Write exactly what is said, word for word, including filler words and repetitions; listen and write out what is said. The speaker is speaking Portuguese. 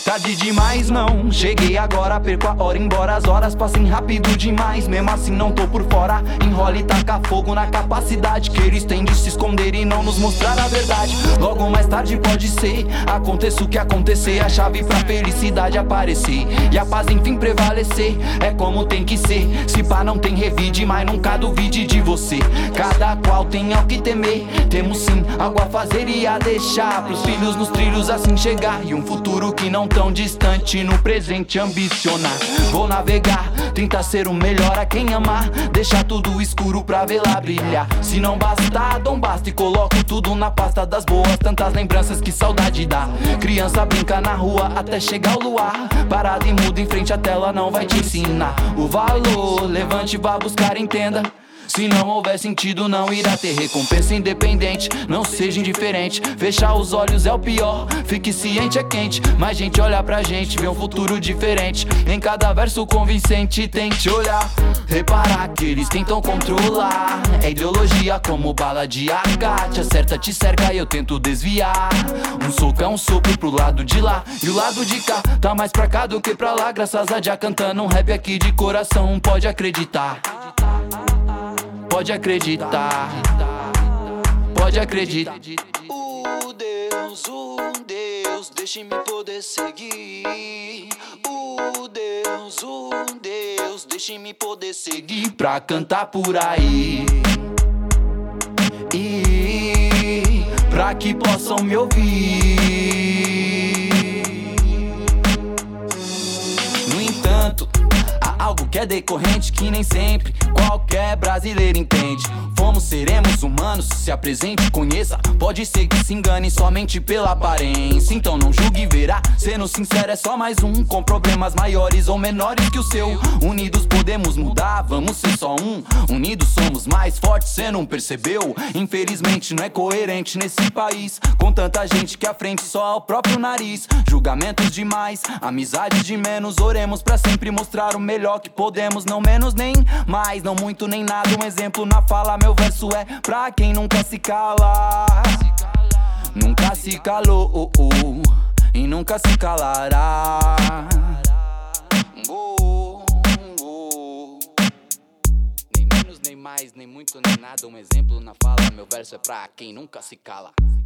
Tarde demais não, cheguei agora, perco a hora, embora as horas passem rápido demais. Mesmo assim não tô por fora, enrola e taca fogo na capacidade que eles têm de se esconder e não nos mostrar a verdade. Logo mais tarde pode ser, aconteça o que acontecer, a chave pra felicidade aparecer e a paz enfim prevalecer. É como tem que ser, se pá não tem revide, mas nunca duvide de você. Cada qual tem ao que temer, temos sim algo a fazer e a deixar pros filhos nos trilhos assim chegar, e um futuro que não tão distante no presente ambicionar. Vou navegar, tentar ser o melhor a quem amar, deixar tudo escuro pra vê-la brilhar. Se não bastar, não basta e coloco tudo na pasta das boas, tantas lembranças que saudade dá. Criança brinca na rua até chegar o luar, parada e muda em frente à tela não vai te ensinar o valor. Levante e vá buscar, entenda. Se não houver sentido não irá ter recompensa. Independente, não seja indiferente, fechar os olhos é o pior, fique ciente é quente. Mais gente olha pra gente, vê um futuro diferente. Em cada verso convincente tente olhar, reparar que eles tentam controlar. É ideologia como bala de acate, acerta te cerca e eu tento desviar. Um soco é um sopro pro lado de lá, e o lado de cá tá mais pra cá do que pra lá. Graças a Jah cantando um rap aqui de coração, pode acreditar. Pode acreditar, pode acreditar. O Deus, o Deus, deixe-me poder seguir. O Deus, o Deus, deixe-me poder seguir pra cantar por aí, e pra que possam me ouvir. No entanto, há algo que é decorrente que nem sempre qualquer brasileiro entende. Fomos, seremos humanos, se apresente, conheça. Pode ser que se engane somente pela aparência, então não julgue e verá. Sendo sincero é só mais um, com problemas maiores ou menores que o seu. Unidos podemos mudar, vamos ser só um. Unidos somos mais fortes, cê não percebeu? Infelizmente não é coerente nesse país, com tanta gente que à frente só ao próprio nariz. Julgamentos demais, amizades de menos. Oremos pra sempre mostrar o melhor que podemos, não menos nem mais, não muito nem nada. Um exemplo na fala, meu verso é pra quem nunca se cala. Nunca se calou, oh, oh, e nunca se calará. oh, oh. Nem menos nem mais, nem muito nem nada. Um exemplo na fala, meu verso é pra quem nunca se cala.